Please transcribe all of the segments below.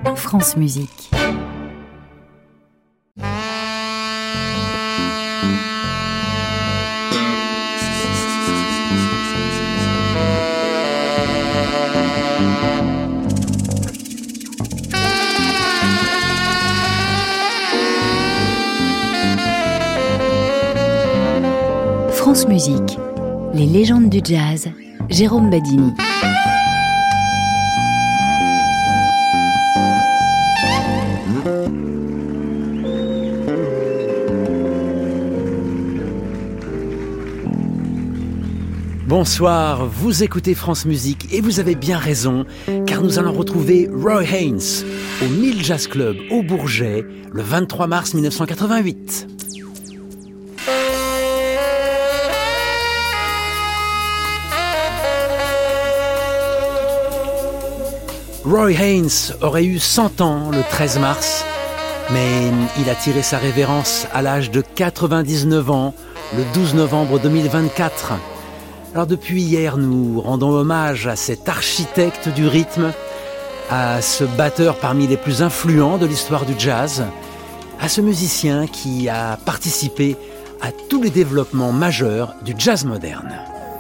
France Musique. France Musique, les légendes du jazz, Jérôme Badini. Bonsoir, vous écoutez France Musique et vous avez bien raison, car nous allons retrouver Roy Haynes au Mill Jazz Club au Bourget le 23 mars 1988. Roy Haynes aurait eu 100 ans le 13 mars, mais il a tiré sa révérence à l'âge de 99 ans, le 12 novembre 2024. Alors depuis hier, nous rendons hommage à cet architecte du rythme, à ce batteur parmi les plus influents de l'histoire du jazz, à ce musicien qui a participé à tous les développements majeurs du jazz moderne.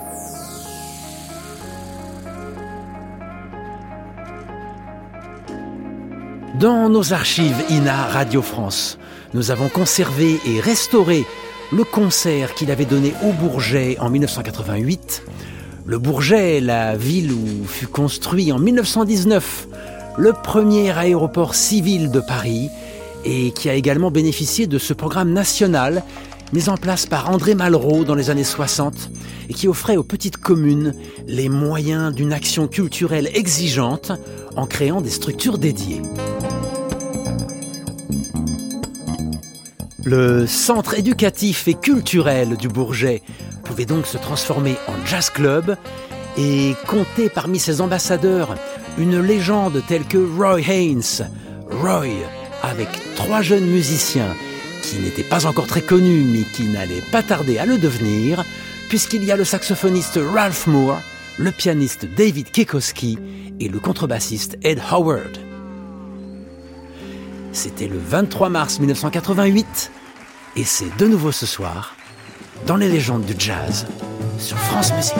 Dans nos archives INA Radio France, nous avons conservé et restauré le concert qu'il avait donné au Bourget en 1988. Le Bourget, la ville où fut construit en 1919 le premier aéroport civil de Paris et qui a également bénéficié de ce programme national mis en place par André Malraux dans les années 60 et qui offrait aux petites communes les moyens d'une action culturelle exigeante en créant des structures dédiées. Le centre éducatif et culturel du Bourget pouvait donc se transformer en jazz club et compter parmi ses ambassadeurs une légende telle que Roy Haynes. Roy, avec 3 jeunes musiciens qui n'étaient pas encore très connus mais qui n'allaient pas tarder à le devenir, puisqu'il y a le saxophoniste Ralph Moore, le pianiste David Kikoski et le contrebassiste Ed Howard. C'était le 23 mars 1988 et c'est de nouveau ce soir dans les légendes du jazz sur France Musique.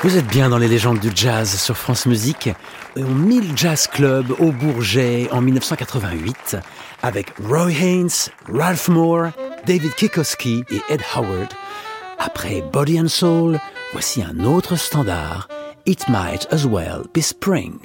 Vous êtes bien dans les légendes du jazz sur France Musique. On mit le Jazz Club au Bourget en 1988 avec Roy Haynes, Ralph Moore, David Kikoski et Ed Howard. Après Body and Soul, voici un autre standard, It Might As Well Be Spring.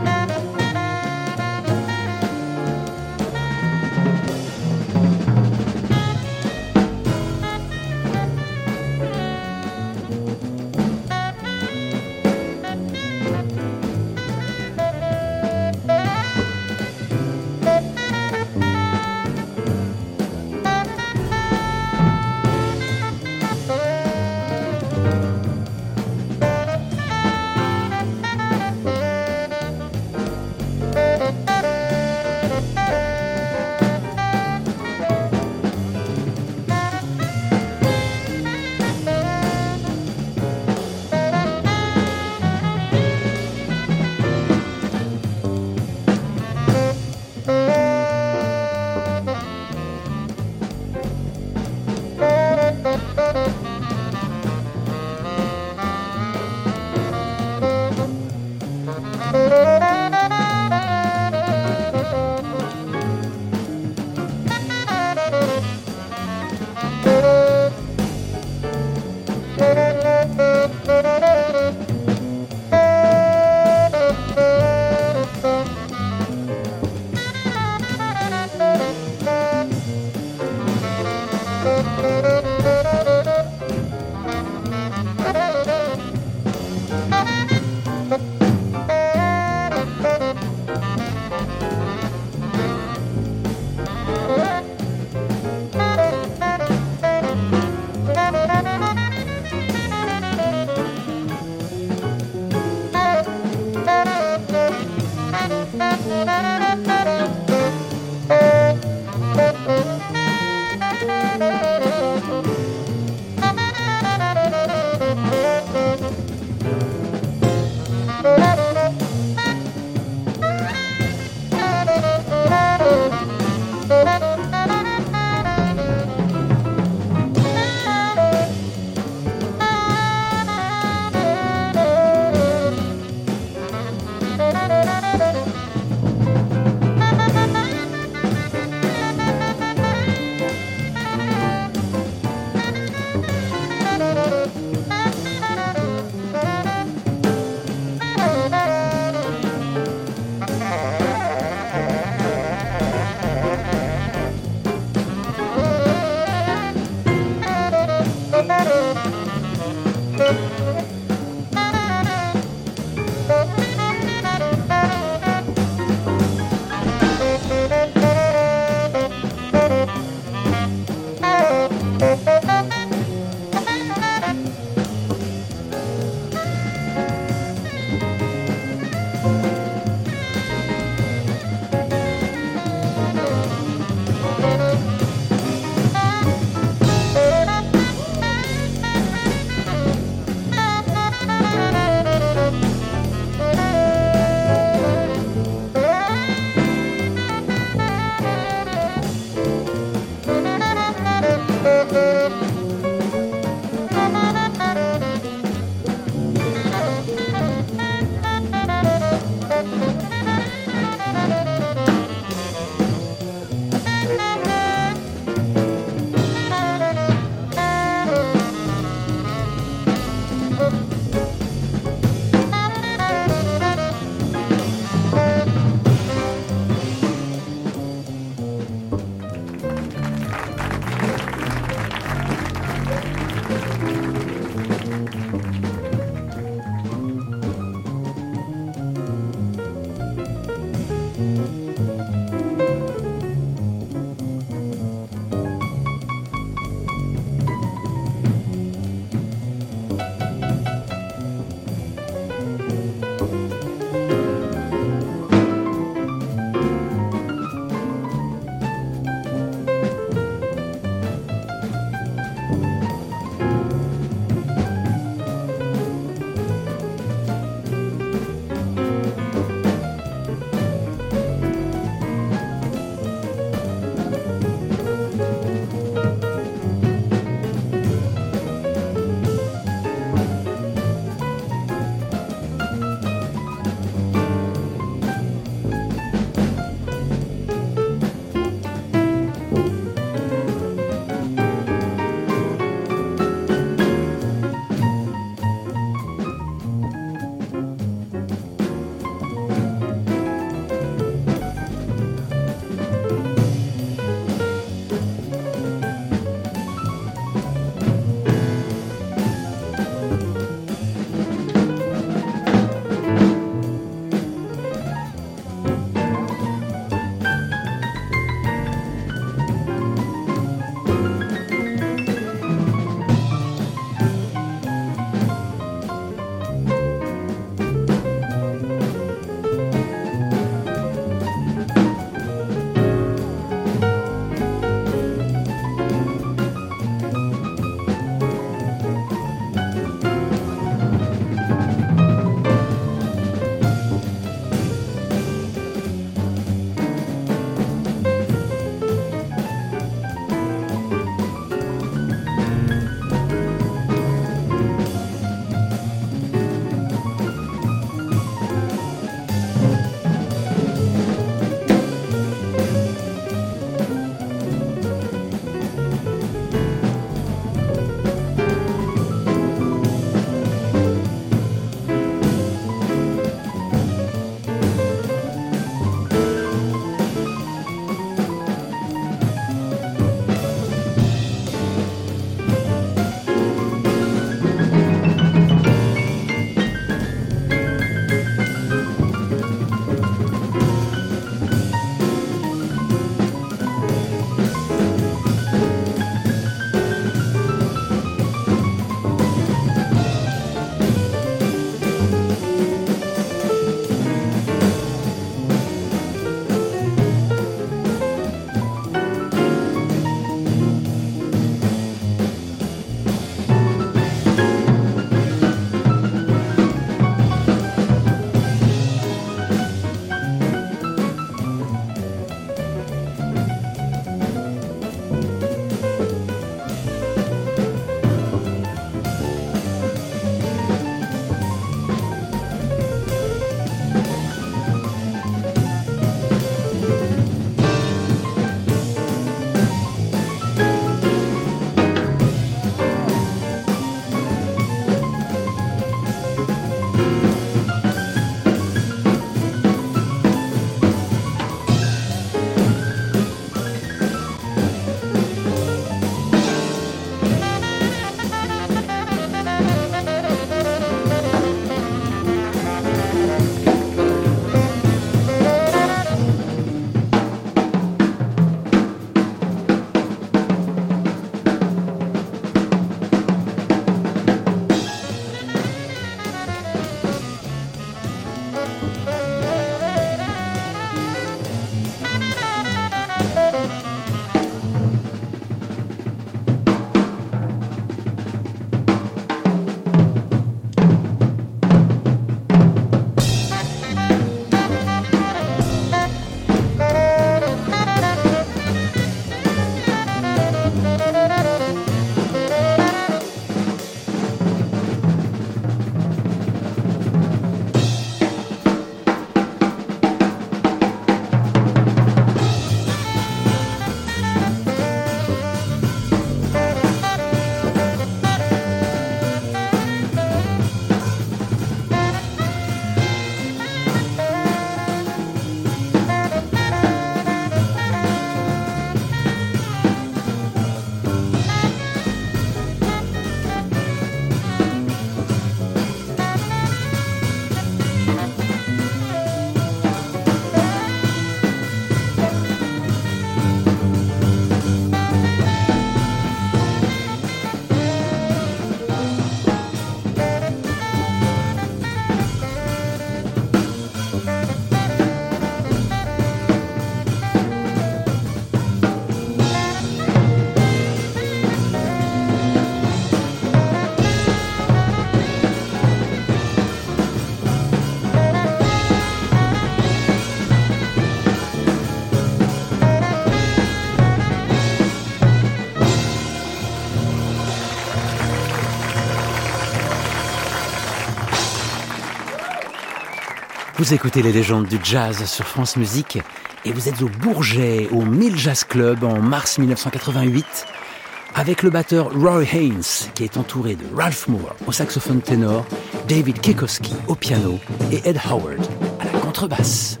Vous écoutez les légendes du jazz sur France Musique et vous êtes au Bourget, au Mill Jazz Club en mars 1988 avec le batteur Roy Haynes qui est entouré de Ralph Moore au saxophone ténor, David Kikoski au piano et Ed Howard à la contrebasse.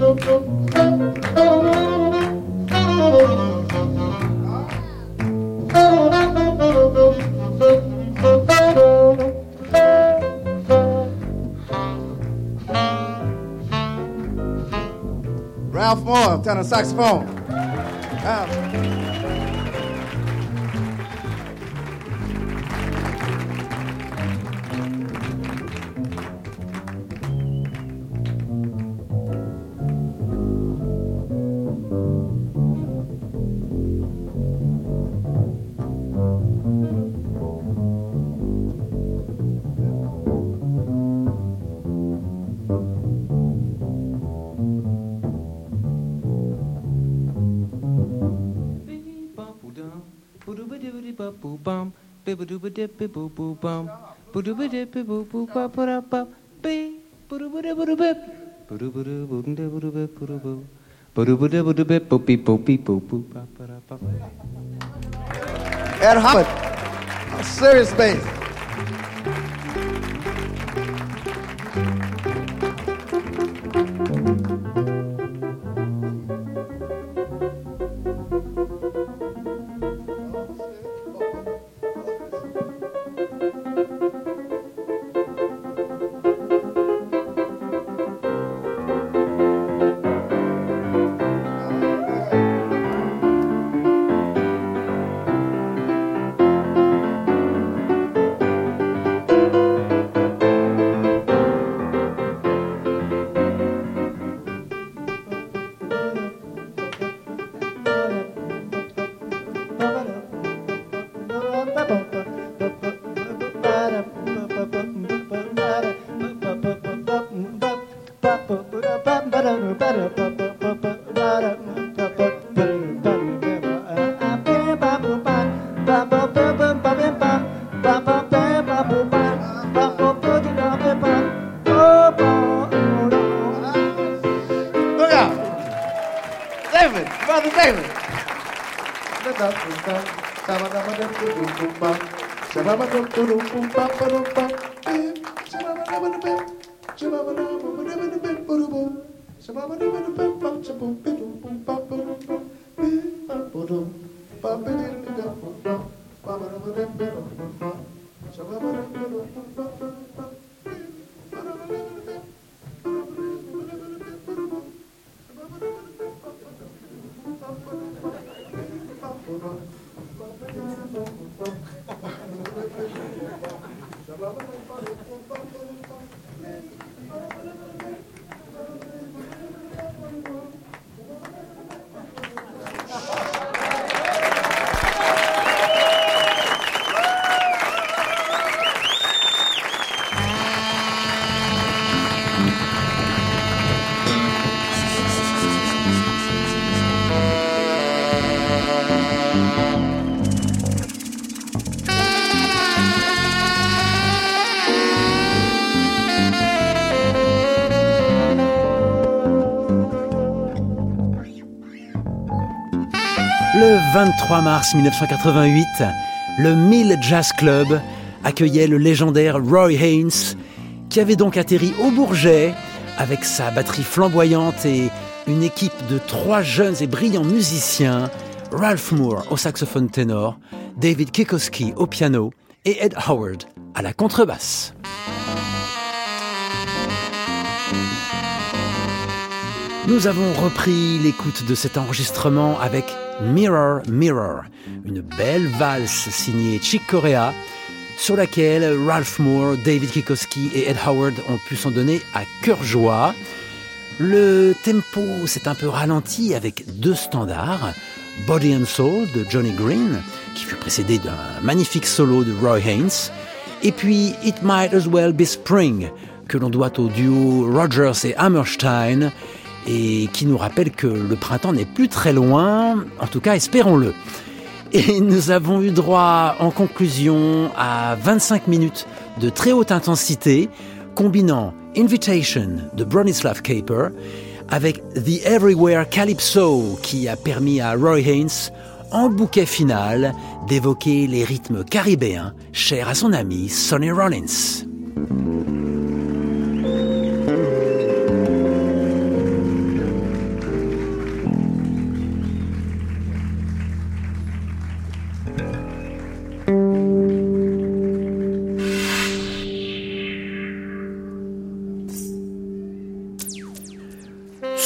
Ralph Moore, tenor saxophone. Ed Howard, a serious bass. Le 23 mars 1988, le Mill Jazz Club accueillait le légendaire Roy Haynes, qui avait donc atterri au Bourget avec sa batterie flamboyante et une équipe de 3 jeunes et brillants musiciens, Ralph Moore au saxophone ténor, David Kikoski au piano et Ed Howard à la contrebasse. Nous avons repris l'écoute de cet enregistrement avec Mirror, Mirror, une belle valse signée Chick Corea, sur laquelle Ralph Moore, David Kikoski et Ed Howard ont pu s'en donner à cœur joie. Le tempo s'est un peu ralenti avec 2 standards, Body and Soul de Johnny Green, qui fut précédé d'un magnifique solo de Roy Haynes, et puis It Might As Well Be Spring, que l'on doit au duo Rogers et Hammerstein, et qui nous rappelle que le printemps n'est plus très loin, en tout cas espérons-le. Et nous avons eu droit en conclusion à 25 minutes de très haute intensité, combinant Invitation de Bronislaw Kaper avec The Everywhere Calypso, qui a permis à Roy Haynes, en bouquet final, d'évoquer les rythmes caribéens chers à son ami Sonny Rollins.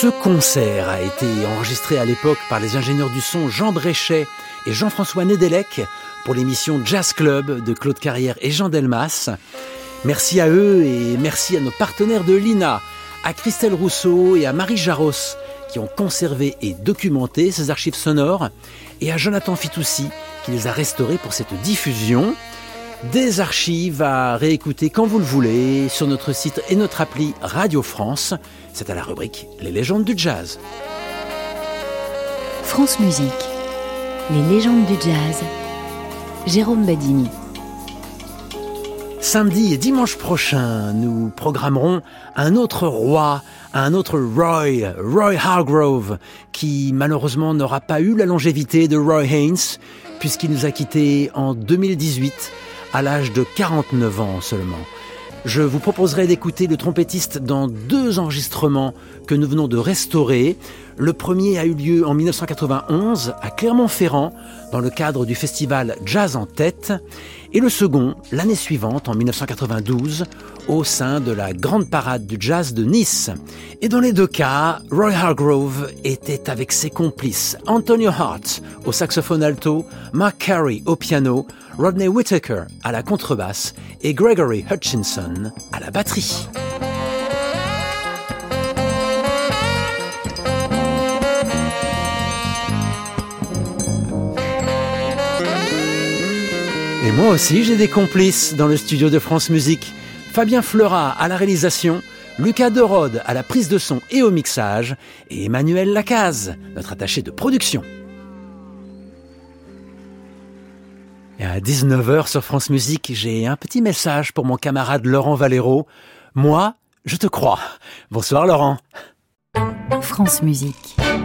Ce concert a été enregistré à l'époque par les ingénieurs du son Jean Bréchet et Jean-François Nedelec pour l'émission Jazz Club de Claude Carrière et Jean Delmas. Merci à eux et merci à nos partenaires de l'INA, à Christelle Rousseau et à Marie Jaros qui ont conservé et documenté ces archives sonores, et à Jonathan Fitoussi qui les a restaurées pour cette diffusion. Des archives à réécouter quand vous le voulez sur notre site et notre appli Radio France. C'est à la rubrique Les légendes du jazz. France Musique, les légendes du jazz. Jérôme Badini. Samedi et dimanche prochain, nous programmerons un autre roi, un autre Roy Hargrove, qui malheureusement n'aura pas eu la longévité de Roy Haynes, puisqu'il nous a quittés en 2018, à l'âge de 49 ans seulement. Je vous proposerai d'écouter le trompettiste dans 2 enregistrements que nous venons de restaurer. Le premier a eu lieu en 1991 à Clermont-Ferrand, dans le cadre du festival Jazz en Tête, et le second, l'année suivante, en 1992, au sein de la Grande Parade du Jazz de Nice. Et dans les 2 cas, Roy Hargrove était avec ses complices Antonio Hart au saxophone alto, Mark Carey au piano, Rodney Whittaker à la contrebasse et Gregory Hutchinson à la batterie. Et moi aussi, j'ai des complices dans le studio de France Musique. Fabien Fleurat à la réalisation, Lucas Derode à la prise de son et au mixage, et Emmanuel Lacaze, notre attaché de production. Et à 19h sur France Musique, j'ai un petit message pour mon camarade Laurent Valero. Moi, je te crois. Bonsoir Laurent. France Musique.